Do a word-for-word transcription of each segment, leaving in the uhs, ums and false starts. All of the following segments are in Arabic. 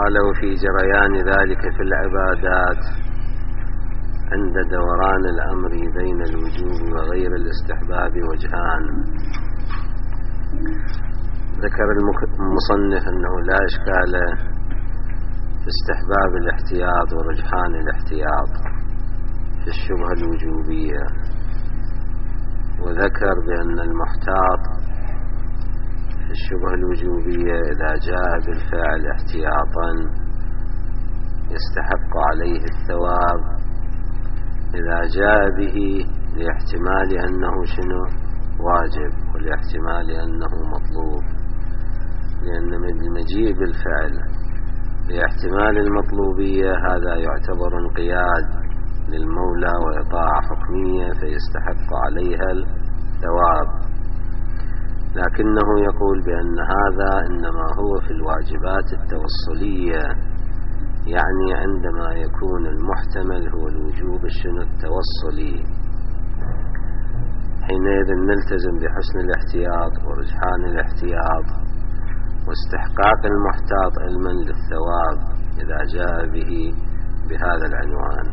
قال: وفي جريان ذلك في العبادات عند دوران الأمر بين الوجوب وغير الاستحباب وجهان. ذكر المصنف أنه لا إشكال في استحباب الاحتياط ورجحان الاحتياط في الشبهة الوجوبية، وذكر بأن المحتاط في الشبهة الوجوبية إذا جاء بالفعل احتياطا يستحق عليه الثواب إذا جاء به لاحتمال أنه شنو واجب ولاحتمال أنه مطلوب، لأن من المجيء بالفعل لاحتمال المطلوبية هذا يعتبر انقياد للمولى وإطاعة حكمية فيستحق عليها الثواب، لكنه يقول بأن هذا إنما هو في الواجبات التوصلية، يعني عندما يكون المحتمل هو الوجوب الشنو التوصلي، حينئذ نلتزم بحسن الاحتياط ورجحان الاحتياط واستحقاق المحتاط علما للثواب إذا جاء به بهذا العنوان.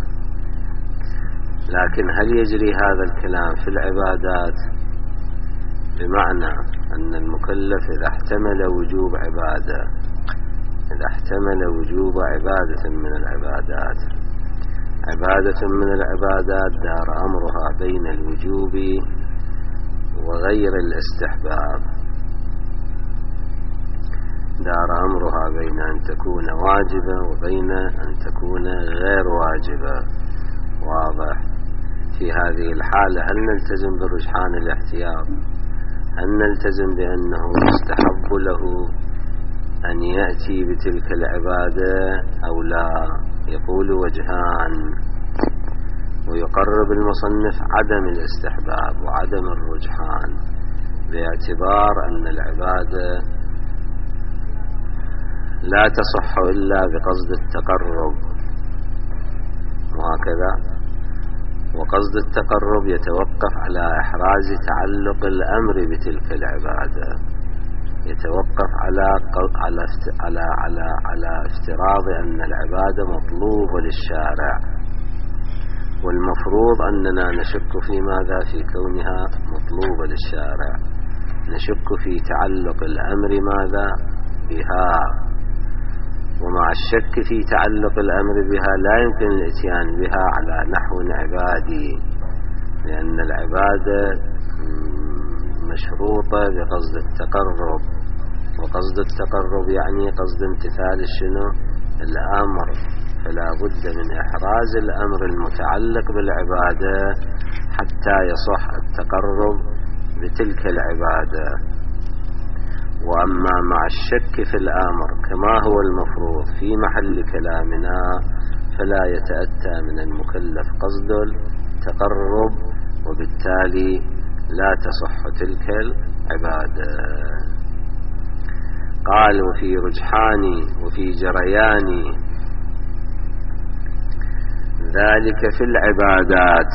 لكن هل يجري هذا الكلام في العبادات؟ بمعنى أن المكلف إذا احتمل وجوب عبادة إذا احتمل وجوب عبادة من العبادات عبادة من العبادات دار أمرها بين الوجوب وغير الاستحباب، دار أمرها بين أن تكون واجبة وبين أن تكون غير واجبة. واضح؟ في هذه الحالة هل نلتزم برجحان الاحتياط؟ هل نلتزم بأنه يستحب له أن يأتي بتلك العبادة أو لا؟ يقول وجهان، ويقرب المصنف عدم الاستحباب وعدم الرجحان باعتبار أن العبادة لا تصح إلا بقصد التقرب، وهكذا وقصد التقرب يتوقف على إحراز تعلق الأمر بتلك العبادة، يتوقف على على على على, على افتراض أن العبادة مطلوبة للشارع، والمفروض أننا نشك في ماذا؟ في كونها مطلوبة للشارع، نشك في تعلق الأمر ماذا؟ بها. ومع الشك في تعلق الأمر بها لا يمكن الاتيان بها على نحو عبادي، لأن العبادة مشروطة بقصد التقرب، وقصد التقرب يعني قصد امتثال الشنو الأمر، فلا بد من إحراز الأمر المتعلق بالعبادة حتى يصح التقرب بتلك العبادة. وأما مع الشك في الأمر كما هو المفروض في محل كلامنا فلا يتأتى من المكلف قصد التقرب، وبالتالي لا تصح تلك العبادة. قال: وفي رجحان وفي جريان ذلك في العبادات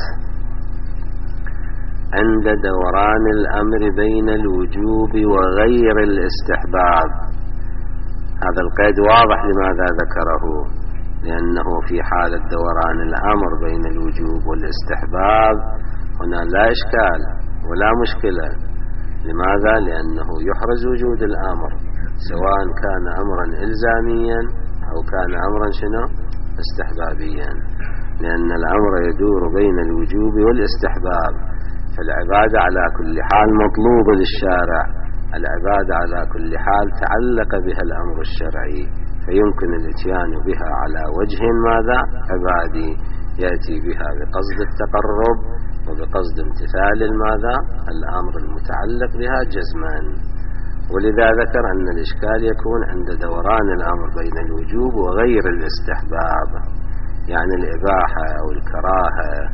عند دوران الأمر بين الوجوب وغير الاستحباب. هذا القيد واضح لماذا ذكره، لأنه في حالة دوران الأمر بين الوجوب والاستحباب هنا لا إشكال ولا مشكلة. لماذا؟ لأنه يحرز وجود الأمر سواء كان أمرا إلزاميا أو كان أمرا شنو استحبابيا، لأن الأمر يدور بين الوجوب والاستحباب، فالعبادة على كل حال مطلوبة للشارع، العبادة على كل حال تعلق بها الأمر الشرعي، فيمكن الاتيان بها على وجه ماذا؟ عبادي، يأتي بها بقصد التقرب وبقصد امتثال ماذا؟ الأمر المتعلق بها جزما. ولذا ذكر أن الإشكال يكون عند دوران الأمر بين الوجوب وغير الاستحباب، يعني الإباحة أو الكراهة.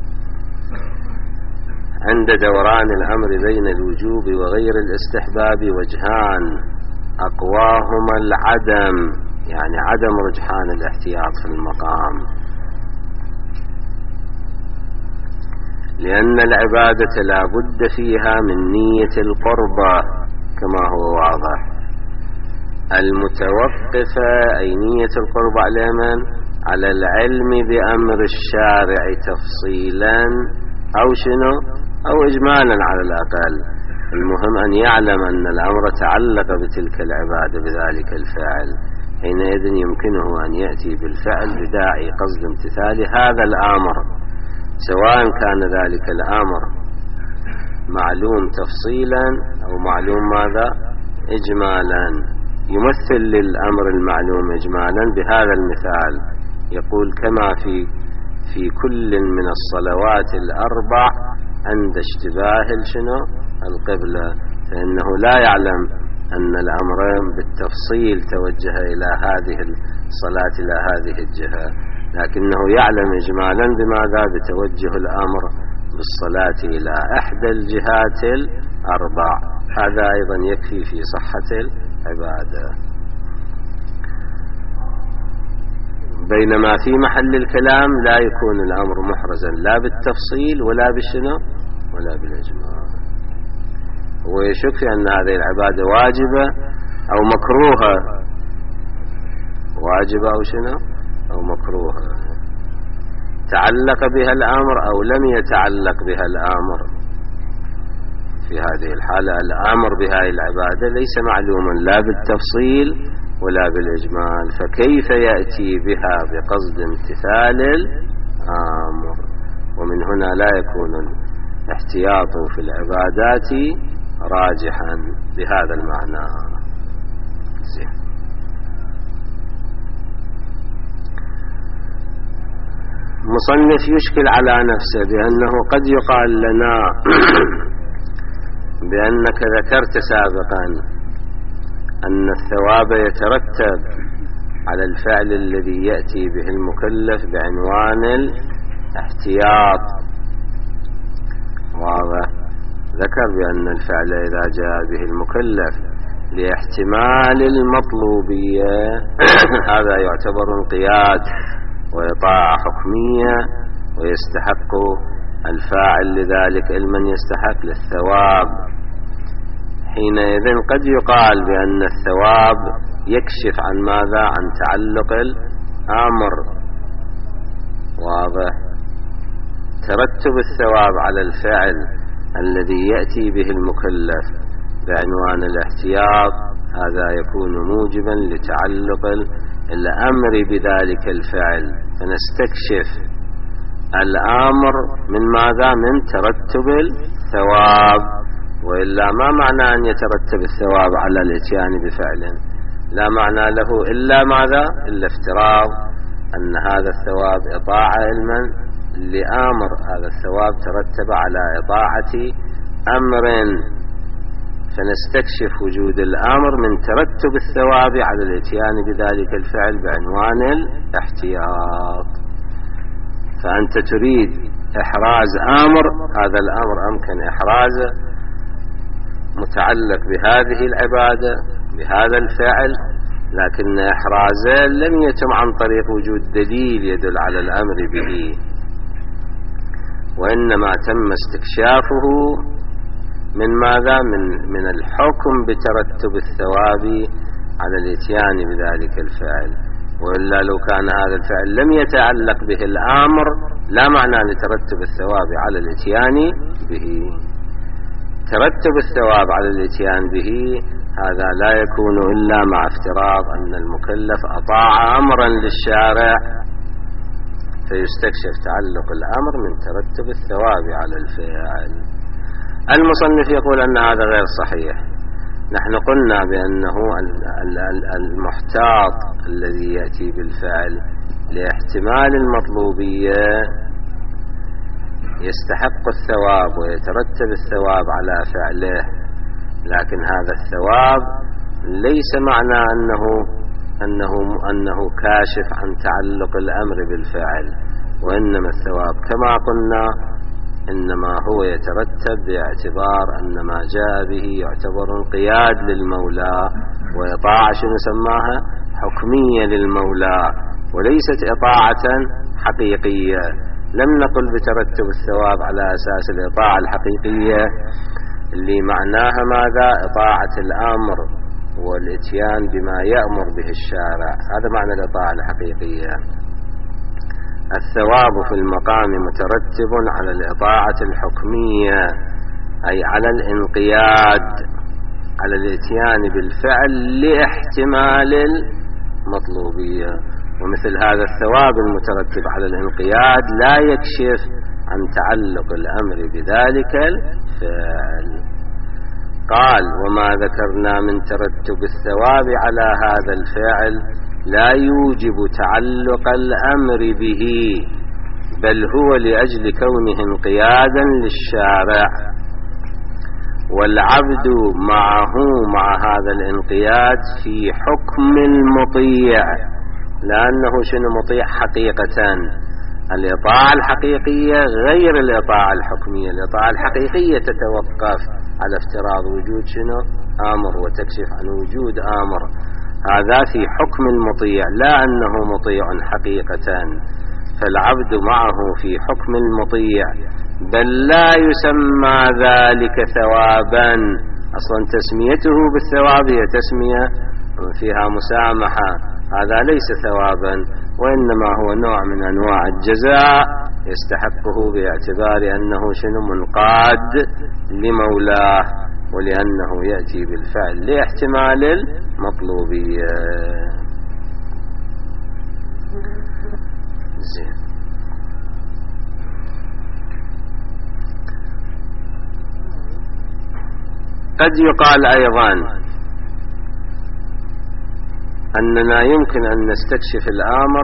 عند دوران الأمر بين الوجوب وغير الاستحباب وجهان، أقواهما العدم، يعني عدم رجحان الاحتياط في المقام، لأن العبادة لا بد فيها من نية القربة كما هو واضح، المتوقفة أي نية القرب على من؟ على العلم بأمر الشارع تفصيلا أو شنو أو إجمالا على الأقل. المهم أن يعلم أن الأمر تعلق بتلك العبادة بذلك الفعل، حينئذ يمكنه أن يأتي بالفعل بداعي قصد امتثال هذا الأمر، سواء كان ذلك الأمر معلوم تفصيلا أو معلوم ماذا؟ إجمالا. يمثل للأمر المعلوم إجمالا بهذا المثال، يقول كما في في كل من الصلوات الأربع عند اشتباه شنو القبلة، فإنه لا يعلم أن الأمر بالتفصيل توجه إلى هذه الصلاة إلى هذه الجهة، لكنه يعلم إجمالا بماذا؟ بتوجه الأمر بالصلاة إلى إحدى الجهات الأربع. هذا أيضا يكفي في صحة العبادة. بينما في محل الكلام لا يكون الأمر محرزا لا بالتفصيل ولا بالشنو ولا بالإجمال، ويشك في أن هذه العبادة واجبة أو مكروهة، واجبة أو شنو أو مكروهة، تعلق بها الأمر أو لم يتعلق بها الأمر. في هذه الحالة الأمر بهذه العبادة ليس معلوما لا بالتفصيل ولا بالإجمال، فكيف يأتي بها بقصد امتثال الأمر؟ ومن هنا لا يكون الاحتياط في العبادات راجحا بهذا المعنى. زين. مصنف يشكل على نفسه بأنه قد يقال لنا بأنك ذكرت سابقا أن الثواب يترتب على الفعل الذي يأتي به المكلف بعنوان الاحتياط، واضح؟ ذكر بأن الفعل إذا جاء به المكلف لاحتمال المطلوبية هذا يعتبر انقياد وإطاعة حكمية، ويستحق الفاعل لذلك علما يستحق للثواب. حينئذ قد يقال بأن الثواب يكشف عن ماذا؟ عن تعلق الأمر، واضح؟ ترتب الثواب على الفعل الذي يأتي به المكلف بعنوان الاحتياط هذا يكون موجبا لتعلق الأمر بذلك الفعل، فنستكشف الأمر من ماذا؟ من ترتب الثواب. وإلا ما معنى أن يترتب الثواب على الاتيان بفعل؟ لا معنى له إلا ماذا؟ إلا افتراض أن هذا الثواب إطاعة علما لآمر، هذا الثواب ترتب على إطاعة أمر، فنستكشف وجود الأمر من ترتب الثواب على الاتيان بذلك الفعل بعنوان الاحتياط. فأنت تريد إحراز أمر، هذا الأمر أمكن إحرازه متعلق بهذه العبادة بهذا الفعل، لكن إحرازه لم يتم عن طريق وجود دليل يدل على الأمر به، وإنما تم استكشافه من ماذا؟ من, من الحكم بترتب الثواب على الاتيان بذلك الفعل. وإلا لو كان هذا الفعل لم يتعلق به الأمر لا معنى لترتب الثواب على الاتيان به. ترتب الثواب على الاتيان به هذا لا يكون إلا مع افتراض أن المكلف أطاع أمرا للشارع، فيستكشف تعلق الأمر من ترتب الثواب على الفعل. المصنف يقول أن هذا غير صحيح. نحن قلنا بأنه المحتاط الذي يأتي بالفعل لاحتمال المطلوبية يستحق الثواب ويترتب الثواب على فعله، لكن هذا الثواب ليس معنى أنه أنه أنه كاشف عن تعلق الأمر بالفعل، وإنما الثواب كما قلنا إنما هو يترتب باعتبار أن ما جاء به يعتبر انقياد للمولى وإطاعة شنو سماها حكمية للمولى، وليست إطاعة حقيقية. لم نقل بترتب الثواب على أساس الإطاعة الحقيقية اللي معناها ماذا؟ إطاعة الأمر والإتيان بما يأمر به الشارع. هذا معنى الإطاعة الحقيقية. الثواب في المقام مترتب على الإطاعة الحكمية، أي على الانقياد، على الاتيان بالفعل لاحتمال المطلوبية. ومثل هذا الثواب المترتب على الانقياد لا يكشف عن تعلق الأمر بذلك الفعل. قال: وما ذكرنا من ترتب الثواب على هذا الفعل لا يوجب تعلق الأمر به، بل هو لأجل كونه انقيادا للشارع، والعبد معه مع هذا الانقياد في حكم المطيع، لأنه شنو مطيع حقيقة. الإطاعة الحقيقية غير الإطاعة الحكمية. الإطاعة الحقيقية تتوقف على افتراض وجود شنو آمر وتكشف عن وجود آمر، هذا في حكم المطيع، لا أنه مطيع حقيقة. فالعبد معه في حكم المطيع، بل لا يسمى ذلك ثوابا. أصلا تسميته بالثواب هي تسمية فيها مسامحة، هذا ليس ثوابا، وإنما هو نوع من أنواع الجزاء يستحقه باعتبار أنه شنو منقاد لمولاه، ولأنه يأتي بالفعل لاحتمال المطلوبية. زين. قد يقال أيضا أننا يمكن أن نستكشف الأمر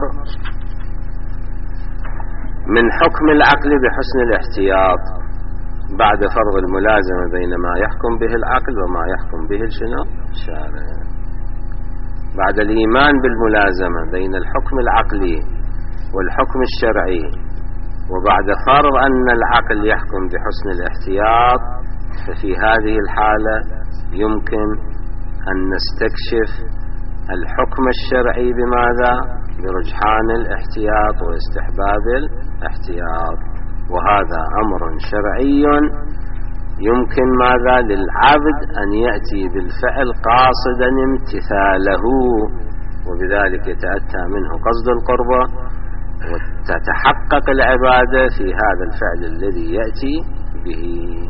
من حكم العقل بحسن الاحتياط بعد فرض الملازمة بين ما يحكم به العقل وما يحكم به الشنو الشارع. بعد الإيمان بالملازمة بين الحكم العقلي والحكم الشرعي، وبعد فرض أن العقل يحكم بحسن الاحتياط، ففي هذه الحالة يمكن أن نستكشف الحكم الشرعي بماذا؟ برجحان الاحتياط واستحباب الاحتياط. وهذا أمر شرعي يمكن ماذا؟ للعبد أن يأتي بالفعل قاصدا امتثاله، وبذلك يتأتى منه قصد القربة وتتحقق العبادة في هذا الفعل الذي يأتي به.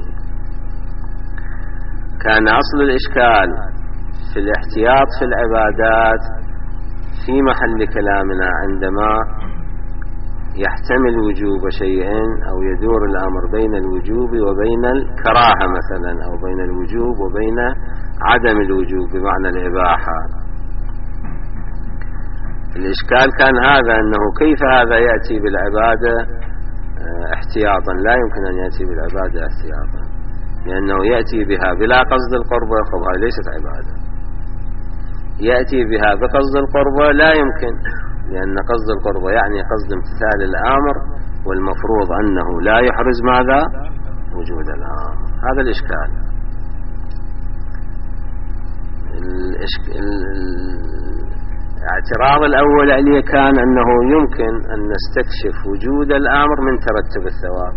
كان أصل الإشكال في الاحتياط في العبادات في محل كلامنا عندما يحتمل وجوب شيئين، أو يدور الأمر بين الوجوب وبين الكراهة مثلا، أو بين الوجوب وبين عدم الوجوب بمعنى الإباحة. الإشكال كان هذا، أنه كيف هذا يأتي بالعبادة احتياطا؟ لا يمكن أن يأتي بالعبادة احتياطا، لأنه يأتي بها بلا قصد القربة، فهذه ليست عبادة. يأتي بها بقصد القربة لا يمكن، لأن قصد القربة يعني قصد امتثال الأمر، والمفروض أنه لا يحرز ماذا؟ وجود الأمر. هذا الإشكال. الاعتراض الأول عليه كان أنه يمكن أن نستكشف وجود الأمر من ترتب الثواب.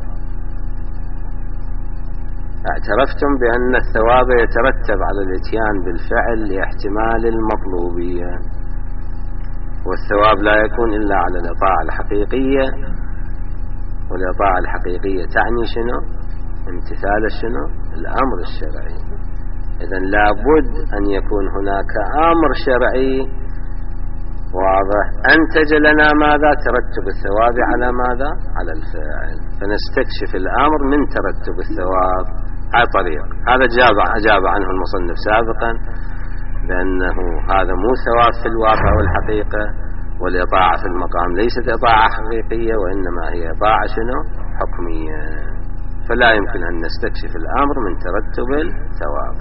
اعترفتم بأن الثواب يترتب على الاتيان بالفعل لاحتمال المطلوبية، والثواب لا يكون إلا على الإطاعة الحقيقية، والإطاعة الحقيقية تعني شنو؟ امتثال شنو؟ الأمر الشرعي. إذن لابد أن يكون هناك أمر شرعي واضح أنتج لنا ماذا؟ ترتب الثواب على ماذا؟ على الفعل. فنستكشف الأمر من ترتب الثواب على طريق هذا جاب أجاب عنه المصنف سابقا بأنه هذا مو ثواب في الواقع والحقيقة، والإطاعة في المقام ليست إطاعة حقيقية، وإنما هي إطاعة شنو؟ حكمية. فلا يمكن أن نستكشف الأمر من ترتب الثواب.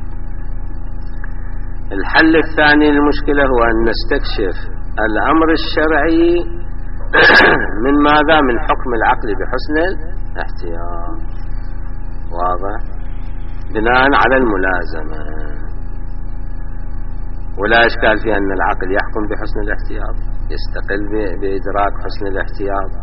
الحل الثاني للمشكلة هو أن نستكشف الأمر الشرعي من ماذا؟ من حكم العقل بحسن الاحتياط. واضح؟ بناء على الملازمة. ولا إشكال في أن العقل يحكم بحسن الاحتياط، يستقل بإدراك حسن الاحتياط،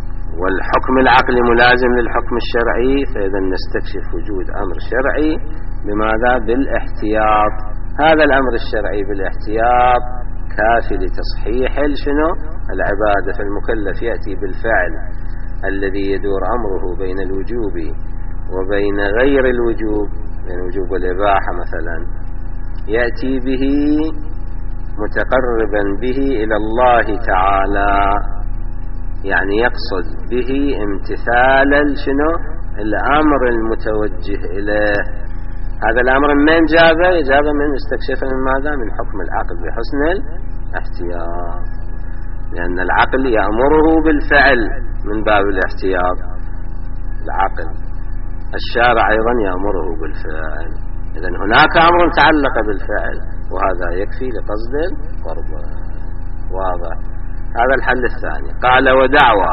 والحكم العقلي ملازم للحكم الشرعي. فإذا نستكشف وجود أمر شرعي بماذا؟ بالاحتياط. هذا الأمر الشرعي بالاحتياط كافي لتصحيح شنو؟ العبادة. فالمكلف يأتي بالفعل الذي يدور أمره بين الوجوب وبين غير الوجوب، بين الوجوب والإباحة مثلا، يأتي به متقربا به إلى الله تعالى، يعني يقصد به امتثال شنو؟ الأمر المتوجه إليه. هذا الأمر من جابه؟ جابه من استكشف من ماذا؟ من حكم العقل بحسن الاحتياط، لأن العقل يأمره بالفعل من باب الاحتياط. العقل الشارع أيضا يأمره بالفعل، إذن هناك أمر تعلق بالفعل، وهذا يكفي لقصد القرب. واضح؟ هذا الحل الثاني. قال ودعوى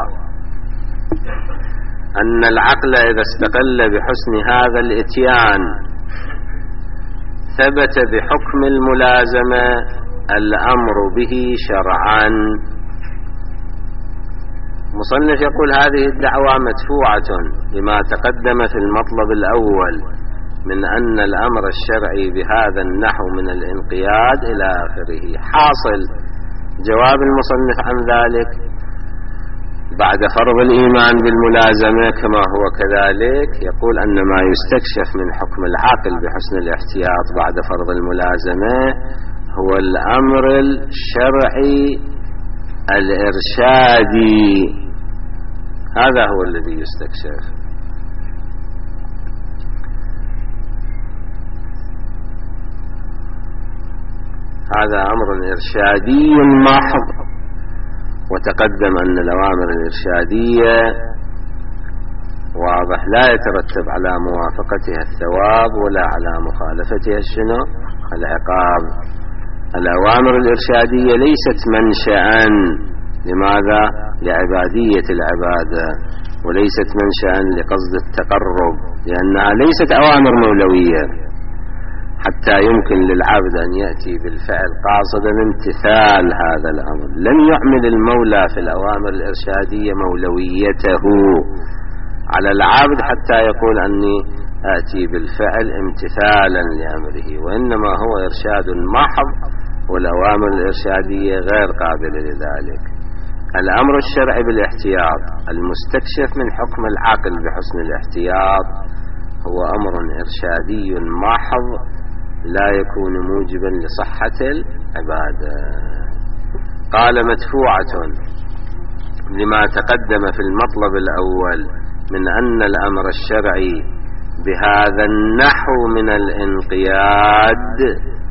أن العقل إذا استقل بحسن هذا الإتيان ثبت بحكم الملازمة الأمر به شرعا. مصنف يقول هذه الدعوة مدفوعة لما تقدم في المطلب الأول من أن الأمر الشرعي بهذا النحو من الانقياد إلى آخره. حاصل جواب المصنف عن ذلك بعد فرض الإيمان بالملازمة كما هو كذلك، يقول أن ما يستكشف من حكم العقل بحسن الاحتياط بعد فرض الملازمة هو الأمر الشرعي الإرشادي، هذا هو الذي يستكشف. هذا أمر إرشادي محض. وتقدم أن الأوامر الإرشادية واضح لا يترتب على موافقتها الثواب ولا على مخالفتها الشنو؟ العقاب. الأوامر الإرشادية ليست منشأ لماذا؟ لعبادية العبادة، وليست منشأ لقصد التقرب، لأنها ليست أوامر مولوية حتى يمكن للعبد أن يأتي بالفعل قاصدا امتثال هذا الأمر. لم يعمل المولى في الأوامر الإرشادية مولويته على العبد حتى يقول أني آتي بالفعل امتثالا لأمره، وإنما هو إرشاد محض، والأوامر الإرشادية غير قابلة لذلك. الأمر الشرعي بالاحتياط المستكشف من حكم العقل بحسن الاحتياط هو أمر إرشادي محض لا يكون موجبا لصحة العبادة. قال مدفوعة لما تقدم في المطلب الأول من أن الأمر الشرعي بهذا النحو من الانقياد،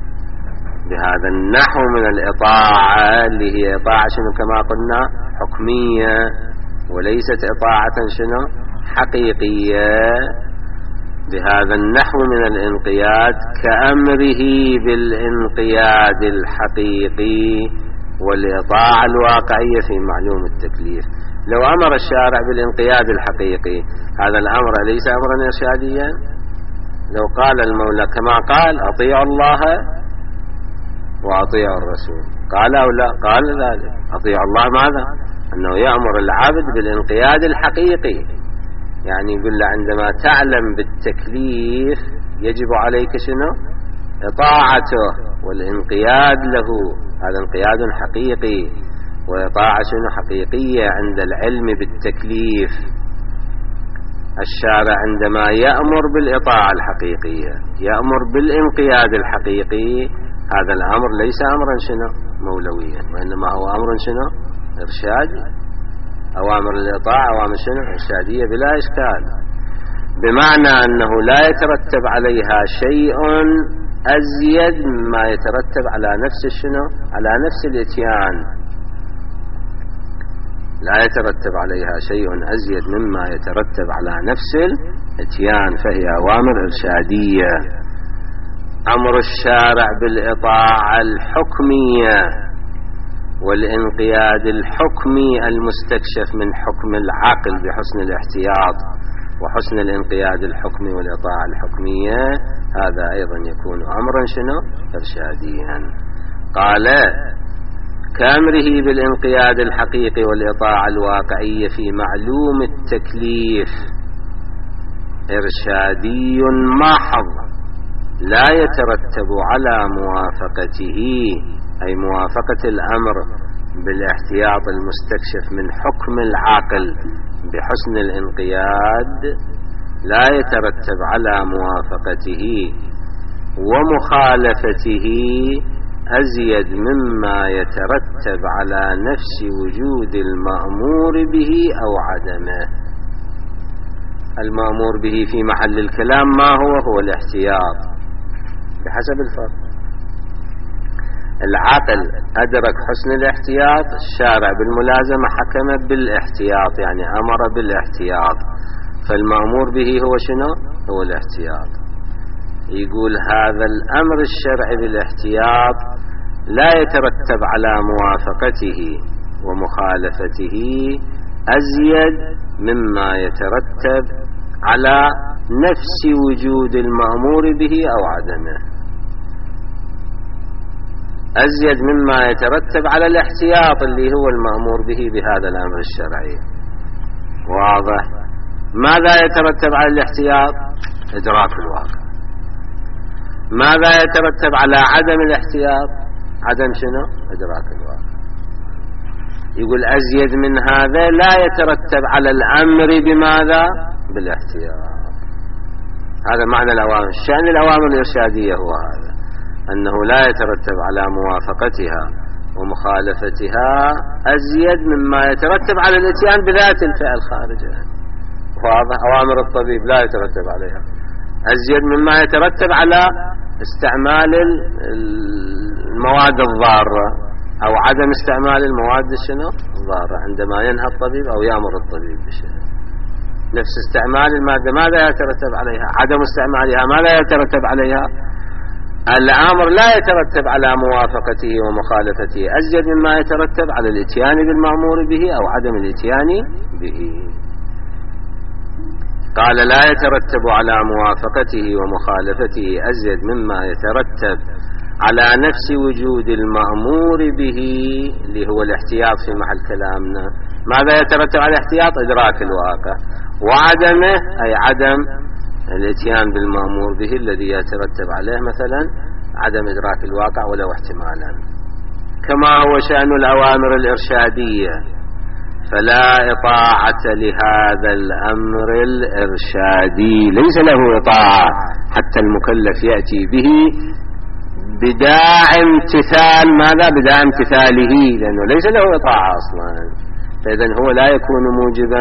بهذا النحو من الإطاعة اللي هي إطاعة شنو كما قلنا؟ حكمية، وليست إطاعة شنو؟ حقيقية. بهذا النحو من الانقياد كأمره بالانقياد الحقيقي والإطاعة الواقعية في معلوم التكليف. لو أمر الشارع بالانقياد الحقيقي هذا الأمر ليس أمرا إرشاديا؟ لو قال المولى كما قال أطيعوا الله وأطيعوا الرسول، قال أو لا؟ قال ذلك. أطيعوا الله ماذا؟ أنه يأمر العبد بالانقياد الحقيقي، يعني يقول له عندما تعلم بالتكليف يجب عليك شنو؟ إطاعته والانقياد له. هذا انقياد حقيقي، وإطاعة شنو؟ حقيقية عند العلم بالتكليف. الشارع عندما يأمر بالإطاعة الحقيقية، يأمر بالانقياد الحقيقي، هذا الأمر ليس أمرا شنو؟ مولويا، وإنما هو أمر شنو؟ إرشادي. أوامر الإطاعة أوامر شنو؟ إرشادية بلا إشكال، بمعنى أنه لا يترتب عليها شيء أزيد مما يترتب على نفس شنو؟ على نفس الإتيان. لا يترتب عليها شيء أزيد مما يترتب على نفس الإتيان، فهي أوامر إرشادية. أمر الشارع بالإطاعة الحكمية والانقياد الحكمي المستكشف من حكم العقل بحسن الاحتياط وحسن الانقياد الحكمي والإطاعة الحكمية، هذا أيضا يكون أمرا شنو؟ إرشاديا. قال كأمره بالانقياد الحقيقي والإطاعة الواقعية في معلوم التكليف إرشادي محض. لا يترتب على موافقته، أي موافقة الأمر بالاحتياط المستكشف من حكم العقل بحسن الانقياد، لا يترتب على موافقته ومخالفته أزيد مما يترتب على نفس وجود المأمور به أو عدمه. المأمور به في محل الكلام ما هو؟ هو الاحتياط بحسب الفرق. العقل أدرك حسن الاحتياط، الشارع بالملازمة حكم بالاحتياط، يعني أمر بالاحتياط، فالمأمور به هو شنو؟ هو الاحتياط. يقول هذا الأمر الشرعي بالاحتياط لا يترتب على موافقته ومخالفته أزيد مما يترتب على نفس وجود المأمور به أو عدمه، أزيد مما يترتب على الاحتياط اللي هو المأمور به بهذا الأمر الشرعي. واضح؟ ماذا يترتب على الاحتياط؟ إدراك الواقع. ماذا يترتب على عدم الاحتياط؟ عدم شنو؟ إدراك الواقع. يقول أزيد من هذا لا يترتب على الأمر بماذا؟ بالاحتياط. هذا معنى الأوامر. شأن الأوامر الإرشادية هو هذا، أنه لا يترتب على موافقتها ومخالفتها أزيد مما يترتب على الاتيان بذات الفعل خارجه. واضح؟ أوامر الطبيب لا يترتب عليها أزيد مما يترتب على استعمال المواد الضارة أو عدم استعمال المواد الشنو الضارة عندما ينهى الطبيب أو يأمر الطبيب بشيء. نفس استعمال المادة ماذا يترتب عليها؟ عدم استعمالها ماذا يترتب عليها؟ الأمر لا يترتب على موافقته ومخالفته أزيد مما يترتب على الاتيان بالمأمور به أو عدم الاتيان به. قال لا يترتب على موافقته ومخالفته أزيد مما يترتب على نفس وجود المأمور به اللي هو الاحتياط في محل كلامنا. ماذا يترتب على الاحتياط؟ إدراك الواقع، وعدمه أي عدم الاتيان بالمأمور به الذي يترتب عليه مثلا عدم إدراك الواقع ولو احتمالا. كما هو شأن الأوامر الإرشادية، فلا إطاعة لهذا الأمر الإرشادي، ليس له إطاعة حتى المكلف يأتي به بداع امتثال. ماذا؟ بداع امتثاله، لأنه ليس له إطاعة أصلا، فإذن هو لا يكون موجبا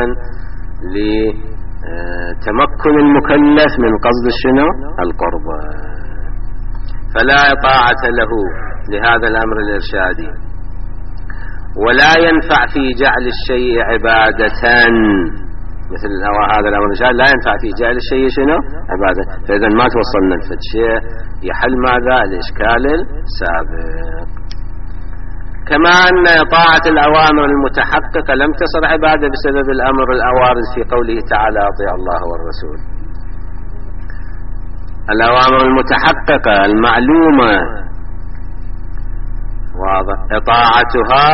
لتمكن المكلف من قصد الشنو القرب. فلا إطاعة له لهذا الأمر الإرشادي، ولا ينفع في جعل الشيء عبادة، مثل هذا الأمر الإرشاد لا ينفع في جعل الشيء شنو عبادة. فإذا ما توصلنا لفد شيء يحل ماذا؟ الإشكال السابق. كما أن إطاعة الأوامر المتحققة لم تصر عبادة بسبب الأمر الأوارد في قوله تعالى أطيع الله والرسول. الأوامر المتحققة المعلومة واضح إطاعتها،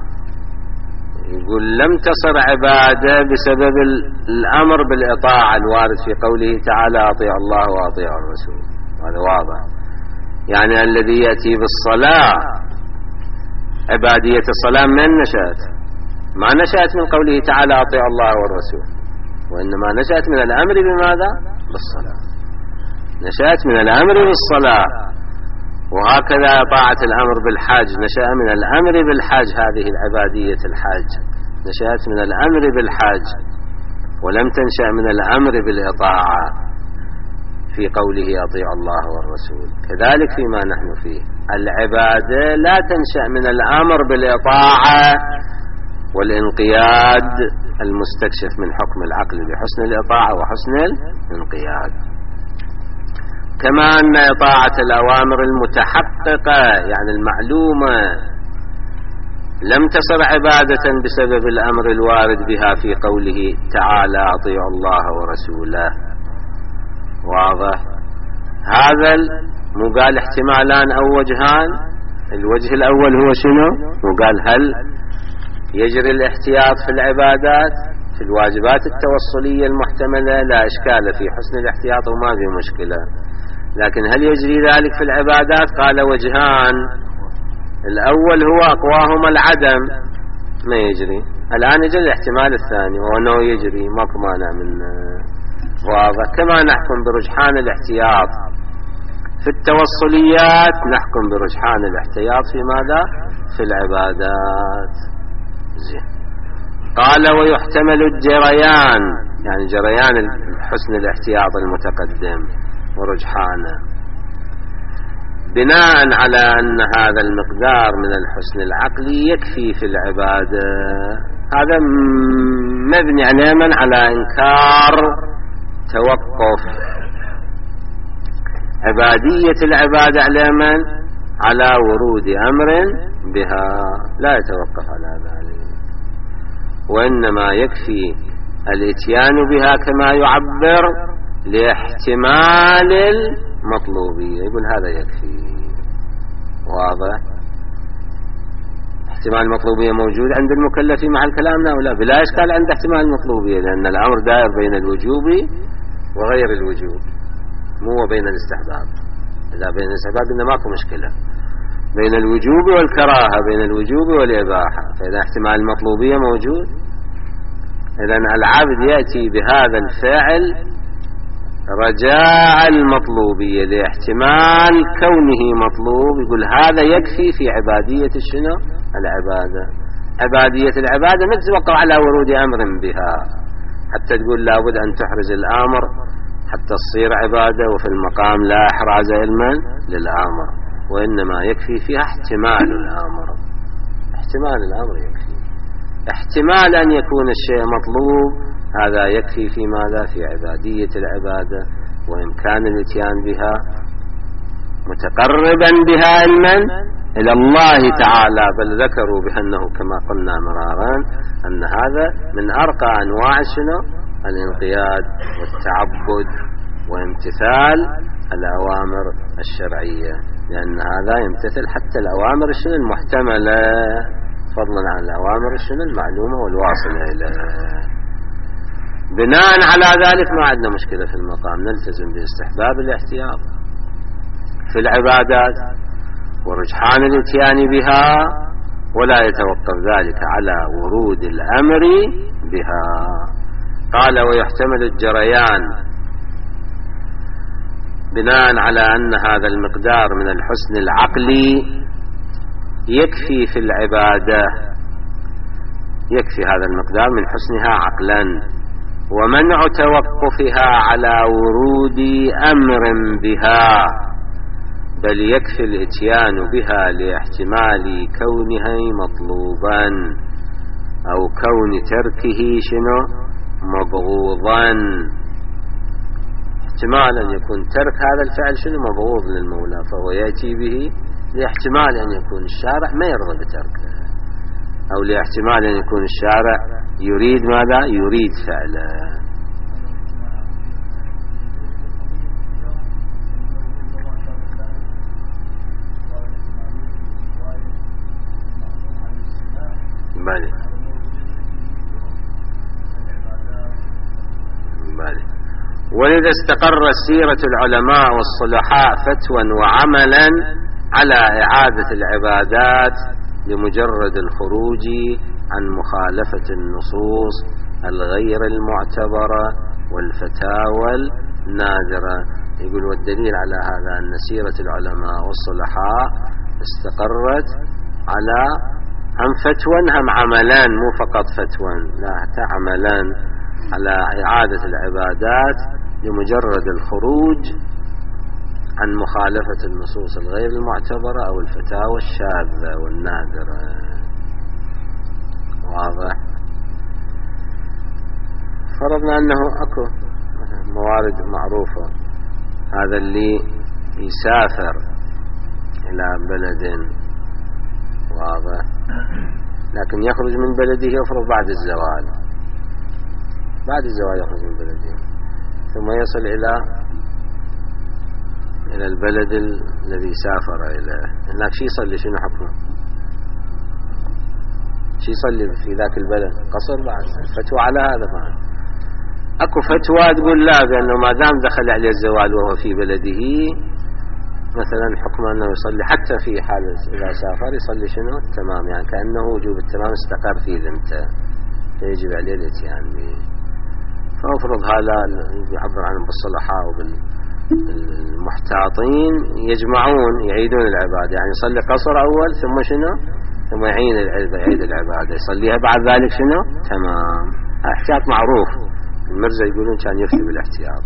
يقول لم تصر عبادة بسبب الأمر بالإطاعة الوارد في قوله تعالى أطيع الله وأطيع الرسول. هذا واضح. يعني الذي يأتي بالصلاة عبادية الصلاة من نشأت؟ ما نشأت من قوله تعالى أطيع الله والرسول، وإنما نشأت من الأمر بماذا؟ بالصلاة. نشأت من الأمر بالصلاة. وهكذا طاعة الأمر بالحج نشأ من الأمر بالحج، هذه العبادية الحج نشأت من الأمر بالحج ولم تنشأ من الأمر بالإطاعة في قوله أطيع الله والرسول. كذلك فيما نحن فيه العبادة لا تنشأ من الأمر بالإطاعة والانقياد المستكشف من حكم العقل بحسن الإطاعة وحسن الانقياد. كما أن إطاعة الأوامر المتحققة يعني المعلومة لم تصر عبادة بسبب الأمر الوارد بها في قوله تعالى أطيعوا الله ورسوله. واضح؟ هذا مو قال احتمالان أو وجهان. الوجه الأول هو شنو؟ مو قال هل يجري الاحتياط في العبادات في الواجبات التوصلية المحتملة؟ لا إشكال في حسن الاحتياط وما في مشكلة. لكن هل يجري ذلك في العبادات؟ قال وجهان. الأول هو أقواهما العدم، ما يجري. الآن يجري الاحتمال الثاني وهو أنه يجري، ماكو مانع من واضح. كما نحكم برجحان الاحتياط في التوصليات نحكم برجحان الاحتياط في ماذا؟ في العبادات. زين. قال ويحتمل الجريان، يعني جريان حسن الاحتياط المتقدم ورجحانه، بناء على أن هذا المقدار من الحسن العقلي يكفي في العبادة. هذا مبني علما على إنكار توقف عبادية العبادة علما على ورود أمر بها، لا يتوقف على ذلك، وإنما يكفي الاتيان بها كما يعبر لاحتمال المطلوبية. يقول هذا يكفي. واضح؟ احتمال المطلوبية موجود عند المكلف مع الكلام أو لا؟ بلا إشكال عند احتمال المطلوبية، لأن الأمر دائر بين الوجوب وغير الوجوب، مو بين الاستحباب. إذا بين الاستحباب إنما ماكو مشكلة، بين الوجوب والكراهة، بين الوجوب والإباحة. فإذا احتمال المطلوبية موجود، إذن العبد يأتي بهذا الفعل رجاء المطلوبية لاحتمال كونه مطلوب. يقول هذا يكفي في عبادية الشنو؟ العبادة. عبادية العبادة ما تتوقع على ورود أمر بها حتى تقول لابد أن تحرز الأمر حتى تصير عبادة، وفي المقام لا إحراز علما للأمر، وإنما يكفي فيها احتمال الأمر. احتمال الأمر يكفي. احتمال أن يكون الشيء مطلوب هذا يكفي في ماذا؟ في عبادية العبادة، وإمكان الاتيان بها متقربا بها علما إلى الله تعالى. بل ذكروا بأنه كما قلنا مرارا أن هذا من أرقى أنواع شنو؟ الانقياد والتعبد وامتثال الأوامر الشرعية، لأن هذا يمتثل حتى الأوامر الشنو المحتملة، فضلا عن الأوامر الشنو المعلومة والواصلة إليها. بناء على ذلك ما عندنا مشكلة في المقام، نلتزم باستحباب الاحتياط في العبادات ورجحان الاتيان بها، ولا يتوقف ذلك على ورود الأمر بها. قال ويحتمل الجريان بناء على أن هذا المقدار من الحسن العقلي يكفي في العبادة، يكفي هذا المقدار من حسنها عقلا، ومنع توقفها على ورود أمر بها، بل يكفي الاتيان بها لاحتمال كونها مطلوبا أو كون تركه شنو مبغوضا. احتمال أن يكون ترك هذا الفعل شنو مبغوض للمولى، فهو يأتي به لاحتمال أن يكون الشارع ما يرضى بتركه، أو لاحتمال أن يكون الشارع يريد ماذا؟ يريد فعله. بلي بلي. ولذا استقرت سيرة العلماء والصلحاء فتوى وعملا على إعادة العبادات لمجرد الخروج عن مخالفة النصوص الغير المعتبرة والفتاوى النادرة. يقول والدليل على هذا أن سيرة العلماء والصلحاء استقرت على هم فتوى هم عملان، مو فقط فتوى، لا حتى عملان على إعادة العبادات لمجرد الخروج عن مخالفة النصوص الغير المعتبرة أو الفتاوى الشاذة والنادرة. واضح؟ فرضنا أنه أكو موارد معروفة، هذا اللي يسافر إلى بلد واضح، لكن يخرج من بلده يفرض بعد الزوال، بعد الزوال يخرج من بلده ثم يصل إلى إلى البلد الذي سافر إليه. هناك شي يصلي شنو حكمه؟ شي يصلي في ذاك البلد؟ قصر بعد. فتوى على هذا بعد. اكو فتوى تقول لا، بأنه ما دام دخل عليه الزوال وهو في بلده مثلا حكم أنه يصلي حتى في حال إذا سافر يصلي شنو تمام، يعني كأنه وجوب التمام استقر في ذمته فيجب عليه الاتيان به. فأفرض هذا يعبر عنهم بالصلحاء وبالمحتاطين يجمعون يعيدون العبادة، يعني يصلي قصر أول ثم شنو ثم يعيد يعيد العبادة يصليها بعد ذلك شنو تمام. احتياط معروف، المرزا يقولون كان يفتي بالاحتياط.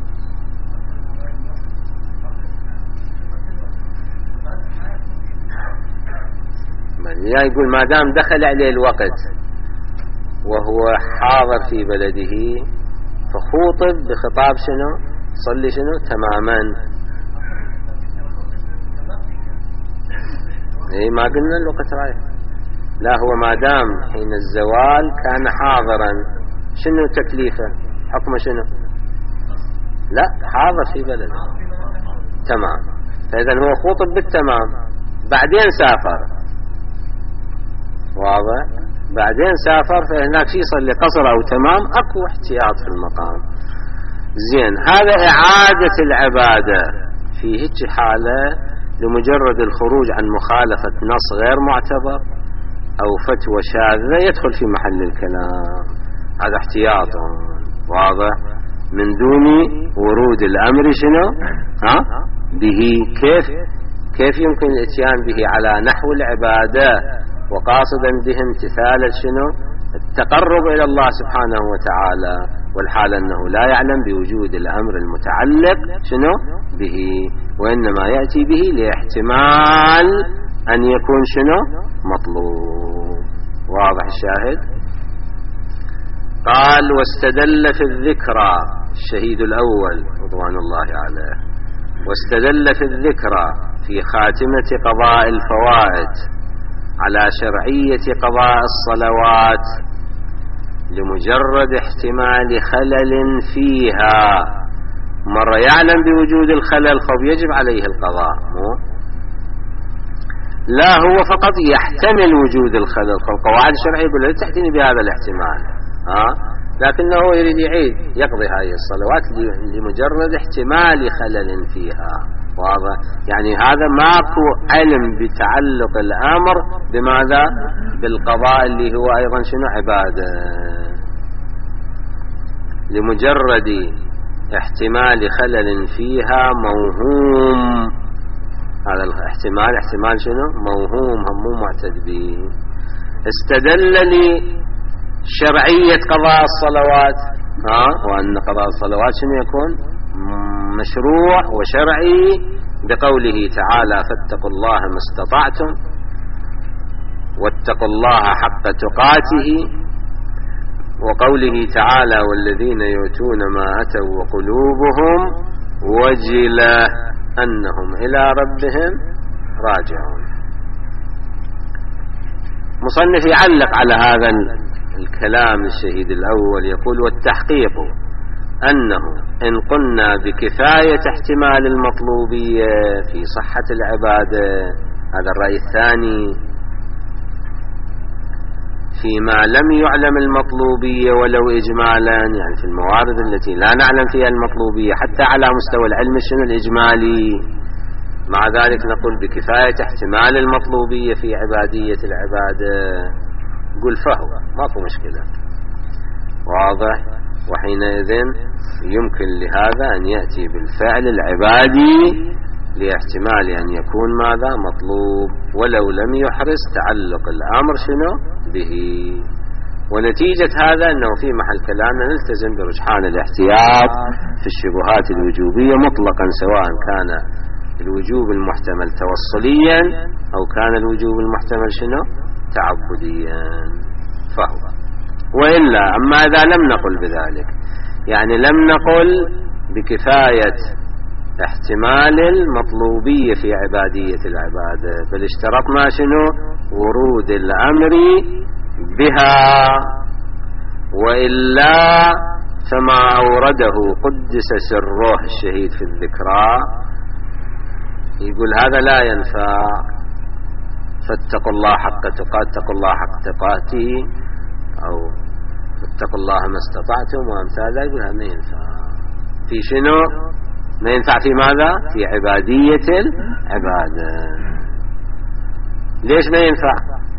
يا يقول ما دام دخل عليه الوقت وهو حاضر في بلده فخوطب بخطاب شنو صلي شنو تماما. اي ما قلنا الوقت رايح، لا هو ما دام حين الزوال كان حاضرا شنو تكليفه حكمه شنو؟ لا حاضر في بلده تمام، فإذا هو خوطب بالتمام بعدين سافر، واضح؟ بعدين سافر فهناك في يصلي قصر أو تمام، أكو احتياط في المقام. زين، هذا إعادة العبادة في هيك حالة لمجرد الخروج عن مخالفة نص غير معتبر أو فتوى شاذة يدخل في محل الكلام، هذا احتياط واضح من دون ورود الأمر شنو ها به. كيف كيف يمكن الاتيان به على نحو العبادة وقاصدا به امتثال شنو التقرب إلى الله سبحانه وتعالى، والحال أنه لا يعلم بوجود الأمر المتعلق شنو به، وإنما يأتي به لاحتمال أن يكون شنو مطلوب. واضح الشاهد؟ قال واستدل في الذكرى الشهيد الأول رضوان الله عليه، واستدل في الذكرى في خاتمة قضاء الفوائد على شرعية قضاء الصلوات لمجرد احتمال خلل فيها. مرة يعلم بوجود الخلل خب يجب عليه القضاء، مو لا هو فقط يحتمل وجود الخلل. القواعد الشرعية يقول لا تحتني بهذا الاحتمال ها، لكنه هو يريد يعيد يقضي هذه الصلوات لمجرد احتمال خلل فيها. واضح؟ يعني هذا ماكو علم بتعلق الأمر بماذا بالقضاء اللي هو أيضا شنو عبادة، لمجرد احتمال خلل فيها موهوم. هذا الاحتمال احتمال شنو موهوم هم مو معتد به. استدل لشرعية قضاء الصلوات ها، وأن قضاء الصلوات شنو يكون مشروع وشرعي بقوله تعالى فاتقوا الله ما استطعتم واتقوا الله حق تقاته، وقوله تعالى والذين يؤتون ما أتوا وقلوبهم وجلة أنهم إلى ربهم راجعون. مصنف يعلق على هذا الكلام الشهيد الأول يقول والتحقيق أنه إن قلنا بكفاية احتمال المطلوبية في صحة العبادة، هذا الرأي الثاني، فيما لم يعلم المطلوبية ولو إجمالا، يعني في الموارد التي لا نعلم فيها المطلوبية حتى على مستوى العلم شنو الإجمالي، مع ذلك نقول بكفاية احتمال المطلوبية في عبادية العبادة، قل فهو ماكو مشكلة. واضح؟ وحينئذ يمكن لهذا أن يأتي بالفعل العبادي لاحتمال أن يكون ماذا مطلوب ولو لم يحرص تعلق الأمر شنو به. ونتيجة هذا أنه في محل كلامنا نلتزم برجحان الاحتياط في الشبهات الوجوبية مطلقا، سواء كان الوجوب المحتمل توصليا أو كان الوجوب المحتمل شنو تعبديا. فهو وإلا أما إذا لم نقل بذلك، يعني لم نقل بكفاية احتمال المطلوبية في عبادية العبادة، بل اشترطنا شنو ورود الأمر بها، وإلا فما أورده قدس سره الشهيد في الذكرى يقول هذا لا ينفع. فاتقوا الله حق تقاته، اتقوا الله حق تقاته، أو اتقوا الله ما استطعتم وأمثال ذلك، يقول ما ينفع في شنو؟ ما ينفع في ماذا؟ في عبادية العبادة. ليش ما ينفع؟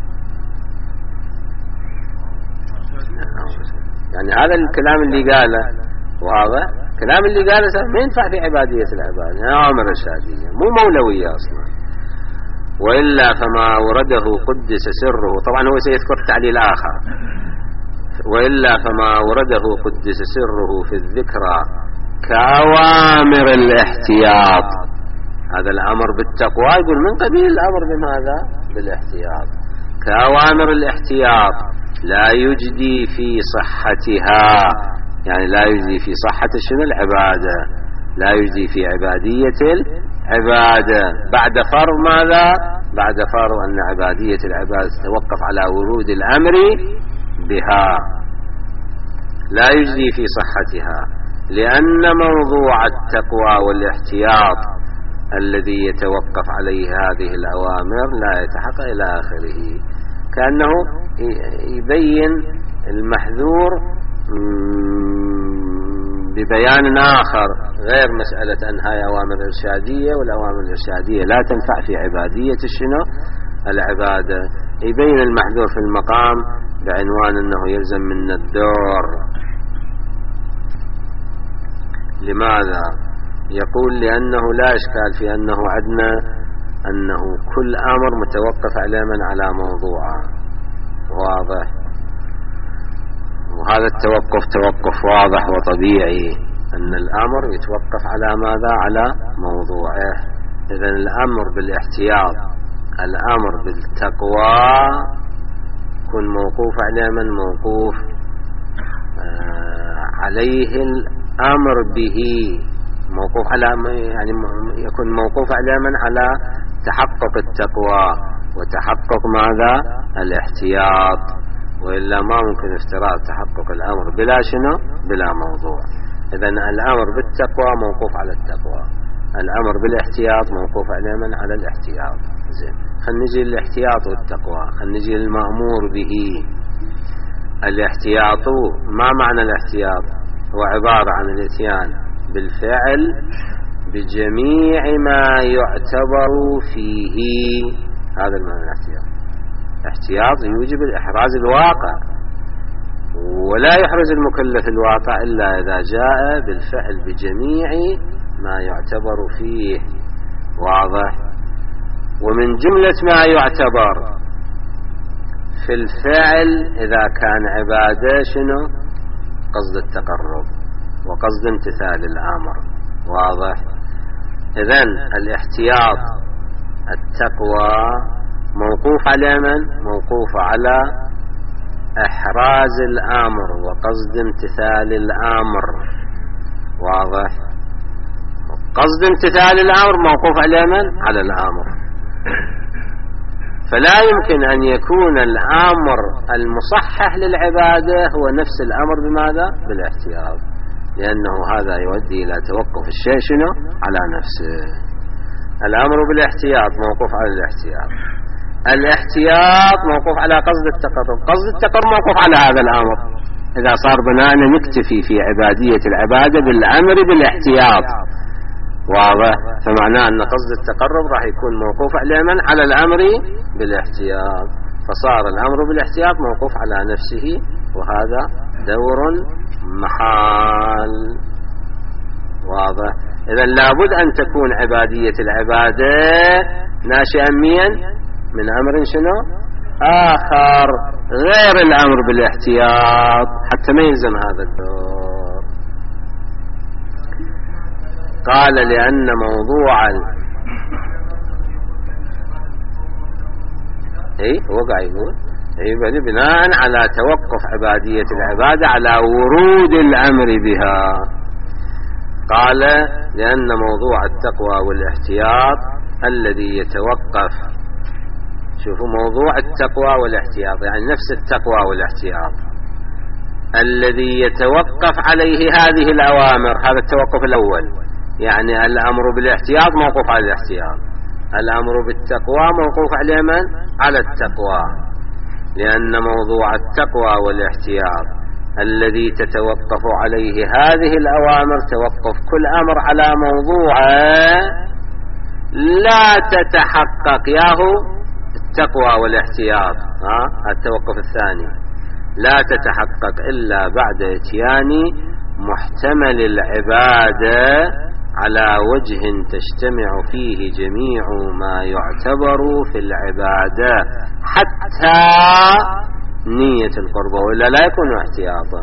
يعني هذا الكلام اللي قاله واضح، الكلام اللي قاله ما ينفع في عبادية العبادة، أوامر إرشادية مو مولوية أصلا. وإلا فما ورده قدس سره، طبعا هو سيذكر تعليل آخر، وإلا فما ورده قدس سره في الذكرى كأوامر الاحتياط. هذا الأمر بالتقوى يقول من قبيل الأمر بماذا؟ بالاحتياط. كأوامر الاحتياط لا يجدي في صحتها، يعني لا يجدي في صحة شنو؟ العبادة، لا يجدي في عبادية العبادة بعد فرض ماذا؟ بعد فرض أن عبادية العبادة تتوقف على ورود الأمر بها، لا يجدي في صحتها، لأن موضوع التقوى والاحتياط الذي يتوقف عليه هذه الأوامر لا يتحقق إلى آخره. كأنه يبين المحذور ببيان آخر غير مسألة أنها أوامر إرشادية، والأوامر الإرشادية لا تنفع في عبادية الشنو؟ العبادة. يبين المحذور في المقام بعنوان أنه يلزم منا الدور. لماذا؟ يقول لأنه لا إشكال في أنه عندنا أنه كل أمر متوقف على من؟ على موضوعه، واضح، وهذا التوقف توقف واضح وطبيعي، أن الأمر يتوقف على ماذا؟ على موضوعه. إذن الأمر بالاحتياط، الأمر بالتقوى يكون موقوف على من؟ موقوف آه عليه الأمر به، موقوف على يعني يكون موقوف على من؟ على تحقق التقوى وتحقق ماذا؟ الاحتياط. وإلا ما ممكن افتراض تحقق الأمر بلا شنو؟ بلا موضوع. إذن الأمر بالتقوى موقوف على التقوى، الأمر بالاحتياط موقوف على من؟ على الاحتياط. زين، خلينا نجي للاحتياط والتقوى، خلينا نجي للمأمور به. الاحتياط، ما معنى الاحتياط؟ هو عبارة عن الاتيان بالفعل بجميع ما يعتبر فيه، هذا المعنى الاحتياط. احتياط يوجب الإحراز الواقع، ولا يحرز المكلف الواقع إلا إذا جاء بالفعل بجميع ما يعتبر فيه، واضح. ومن جملة ما يعتبر في الفعل إذا كان عبادة شنو؟ قصد التقرب وقصد امتثال الأمر، واضح. إذن الاحتياط التقوى موقوف على من؟ موقوف على إحراز الأمر وقصد امتثال الأمر، واضح. قصد امتثال الأمر موقوف على من؟ على الأمر. فلا يمكن أن يكون الأمر المصحح للعبادة هو نفس الأمر بماذا؟ بالاحتياط، لأنه هذا يؤدي إلى توقف الشيء شنو؟ على نفسه. الأمر بالاحتياط موقوف على الاحتياط، الاحتياط موقوف على قصد التقرب، قصد التقرب موقوف على هذا الأمر. إذا صار بنانا نكتفي في عبادية العبادة بالأمر بالاحتياط، واضح، فمعناه أن قصد التقرب راح يكون موقوف على من؟ على الأمر بالاحتياط، فصار الأمر بالاحتياط موقوف على نفسه، وهذا دور محال، واضح. إذن لابد أن تكون عبادية العبادة ناشئا من أمر شنو؟ آخر غير الأمر بالاحتياط حتى ما يلزم هذا الدور. قال لأن موضوع ال... اي هو قاعد يقول اي بناء على توقف عبادية العبادة على ورود الأمر بها. قال لأن موضوع التقوى والاحتياط الذي يتوقف، شوفوا موضوع التقوى والاحتياط يعني نفس التقوى والاحتياط الذي يتوقف عليه هذه الأوامر، هذا التوقف الأول، يعني الأمر بالاحتياط موقوف على الاحتياط، الأمر بالتقوى موقوف على من؟ على التقوى. لأن موضوع التقوى والاحتياط الذي تتوقف عليه هذه الأوامر توقف كل أمر على موضوعه لا تتحقق ياهو التقوى والاحتياط. ها التوقف الثاني لا تتحقق إلا بعد اتيان محتمل العبادة على وجه تجتمع فيه جميع ما يعتبر في العبادة حتى نية القربة، وإلا لا يكون احتياطا.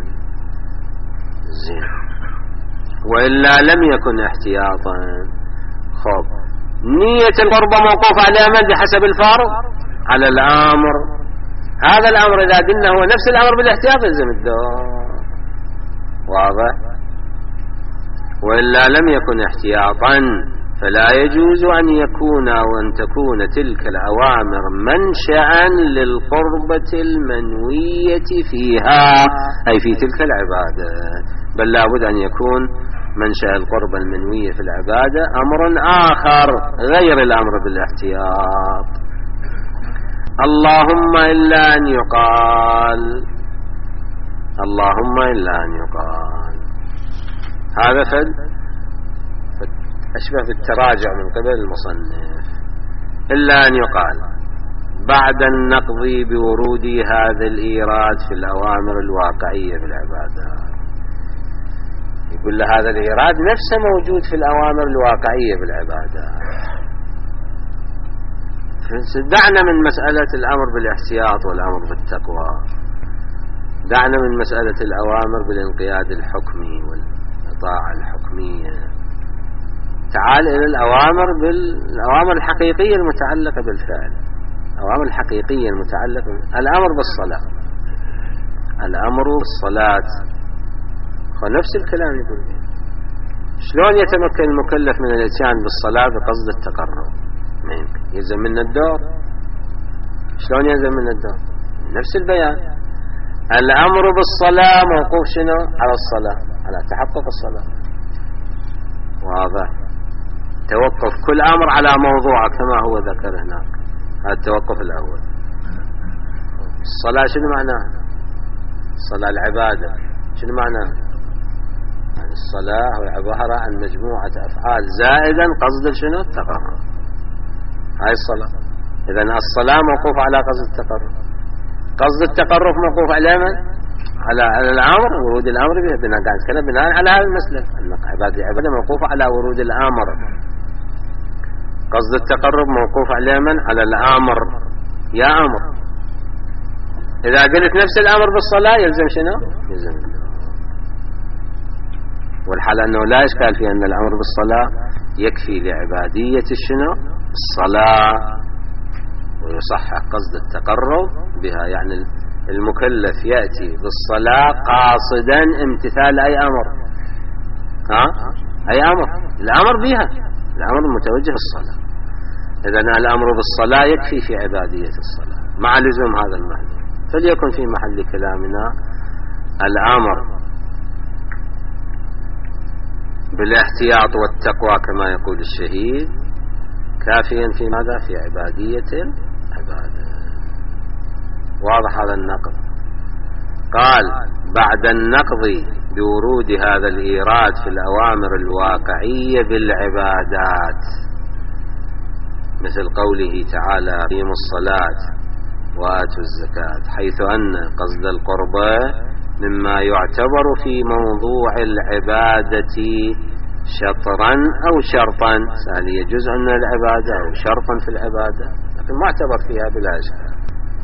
زين، وإلا لم يكن احتياطا. خب، نية القربة موقوف على من بحسب الفرض؟ على الأمر. هذا الأمر إذا قلنا هو نفس الأمر بالاحتياط يلزم الدور. واضح؟ وإلا لم يكن احتياطا فلا يجوز أن يكون وأن تكون تلك الأوامر منشأ للقربة المنوية فيها، أي في تلك العبادة، بل لابد أن يكون منشأ القربة المنوية في العبادة أمر آخر غير الأمر بالاحتياط. اللهم إلا أن يقال اللهم إلا أن يقال هذا فد أشبه بالتراجع من قبل المصنف. إلا أن يقال بعد النقض بورود هذا الإيراد في الأوامر الواقعية في العبادات. يقول له هذا الإيراد نفسه موجود في الأوامر الواقعية في العبادات. دعنا من مسألة الأمر بالاحتياط والأمر بالتقوى، دعنا من مسألة الأوامر بالانقياد الحكمي والإطاعة الحكمية، تعال إلى الأوامر بالأوامر الحقيقية المتعلقة بالفعل. الأوامر الحقيقية المتعلقة الأمر بالصلاة، الأمر بالصلاة ونفس الكلام يقول لي شلون يتمكن المكلف من الاتيان بالصلاة بقصد التقرب؟ ما يمكن، يلزم من الدور. شلون يلزم من الدور؟ نفس البيان. الأمر بالصلاة موقوف شنو؟ على الصلاة، على تحقق الصلاة. واضح؟ توقف كل أمر على موضوعه كما هو ذكر هناك. هذا التوقف الأول. الصلاة شنو معناها؟ الصلاة العبادة شنو معناها؟ يعني الصلاة هو عبارة عن مجموعة أفعال زائدا قصد شنو؟ التقرب. هاي الصلاة. إذن الصلاة موقوفة على قصد التقرب. قصد التقرب موقوف على من؟ على على الأمر، ورود الأمر به، بناء قاعد نتكلم بناء على هذا المسلك. عبادة العبادة موقوفة على ورود الأمر. قصد التقرب موقوف على من؟ على الأمر. يا أمر. إذا قلت نفس الأمر بالصلاة يلزم شنو؟ يلزم. والحال أنه لا إشكال في أن الأمر بالصلاة يكفي لعبادية الشنو؟ الصلاة، ويصحح قصد التقرب بها. يعني المكلف يأتي بالصلاة قاصدا امتثال أي أمر. ها؟ أي أمر، الأمر بها، الأمر المتوجه الصلاة. إذن الأمر بالصلاة يكفي في عبادية الصلاة مع لزوم هذا المحل. فليكن في محل كلامنا الأمر بالاحتياط والتقوى كما يقول الشهيد كافيا في ماذا؟ في عبادية العبادة. واضح هذا النقض. قال بعد النقض بورود هذا الإيراد في الأوامر الواقعية بالعبادات، مثل قوله تعالى أقيموا الصلاة وآتوا الزكاة، حيث أن قصد القربة مما يعتبر في موضوع العبادة شطرا أو شرطا، هي جزء من العبادة أو شرطا في العبادة، لكن معتبر فيها بلا إشكال.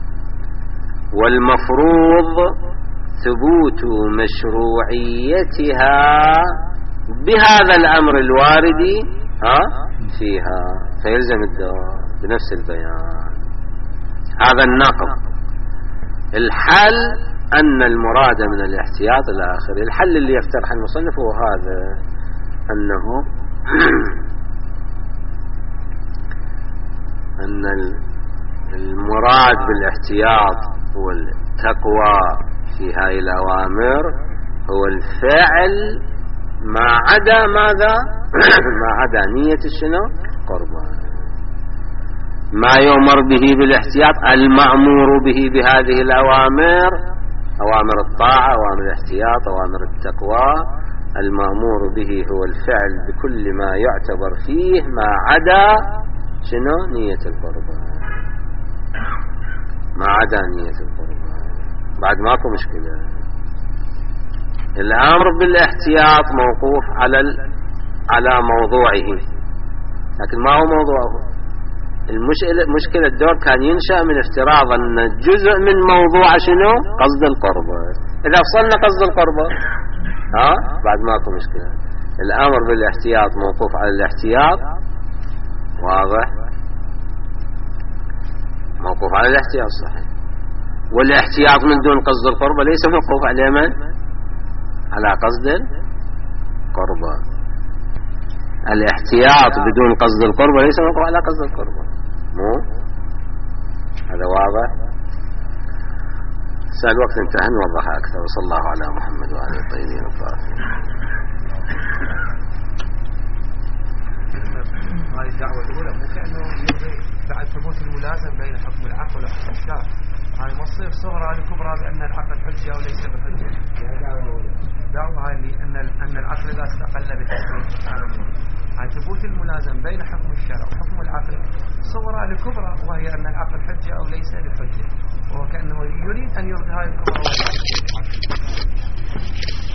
والمفروض ثبوت مشروعيتها بهذا الأمر الوارد ها فيها، فيلزم الدوام بنفس البيان. هذا النقض. الحل أن المراد من الاحتياط إلى آخره. الحل اللي يقترح المصنف هو هذا، أنه أن المراد بالاحتياط والتقوى في هاي الأوامر هو الفعل ما عدا ماذا؟ ما عدا نية الشنو؟ قربان. ما يؤمر به بالاحتياط المأمور به بهذه الأوامر أوامر الطاعة، أوامر الاحتياط، أوامر التقوى، المأمور به هو الفعل بكل ما يعتبر فيه ما عدا شنو؟ نية القربة، ما عدا نية القربة. بعد ماكو مشكلة. الأمر بالاحتياط موقوف على على موضوعه، لكن ما هو موضوعه. المشكلة الدور كان ينشأ من افتراض أن جزء من موضوع شنو؟ قصد القربة. إذا فصلنا قصد القربة ها بعد ماكو مشكلة. الأمر بالاحتياط موقوف على الاحتياط، واضح؟ موقوف على الاحتياط صحيح. والاحتياط من دون قصد القربة ليس موقوف على من؟ على قصد القربة. الاحتياط بدون قصد القربة ليس موقوف على قصد القربة، مو هذا واضح؟ سأل وقت انتهى نوضحها أكثر. وصلى الله على محمد وعلى الطيبين الطاهرين. هذه الدعوة الأولى مو كأنه يلغي بعد ثبوت الملازم بين حكم العقل وحكم الشرع. هاي مصير صغرى لكبرى بأن العقل حجة وليس بحجة. دعوة هاي اللي أن أن العقل لا استقل بالتكليف سبحانه. هاي ثبوت الملازم بين حكم الشرع وحكم العقل صغرى لكبرى، وهي أن العقل حجة أو ليس بحجة، وهو كأنه يريد أن يرضي هاي الكبرى.